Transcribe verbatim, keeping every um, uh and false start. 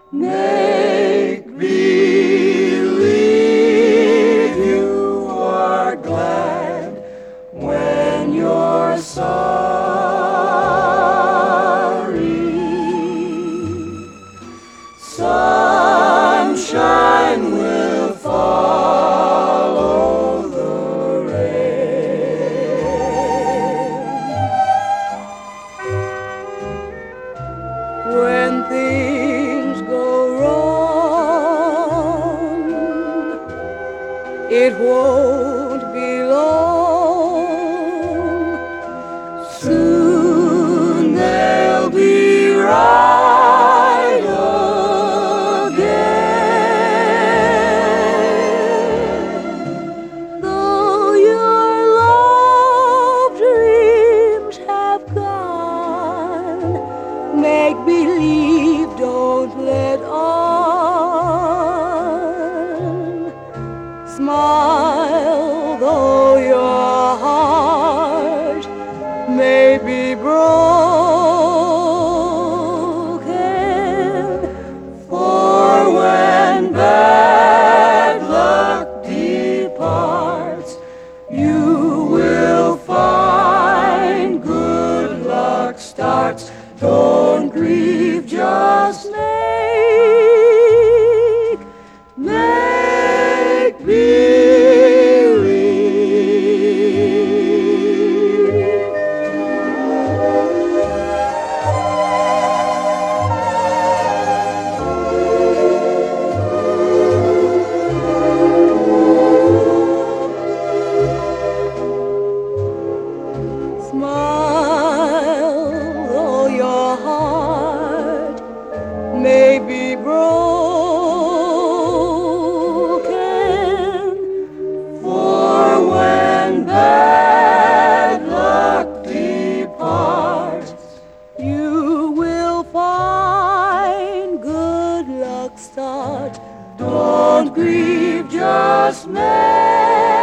Make believe you are glad when you're sorry. Sunshine will follow the rain. When things go wrong, it won't be long. Soon they'll be right again. Though your love dreams have gone, make believe, don't let on. Smile, though your heart may be broken. For when bad luck departs, you will find good luck starts. Don't grieve, just make, make believe. Smile, though your heart may be broken. For when bad luck departs, you will find good luck start. Don't grieve, just make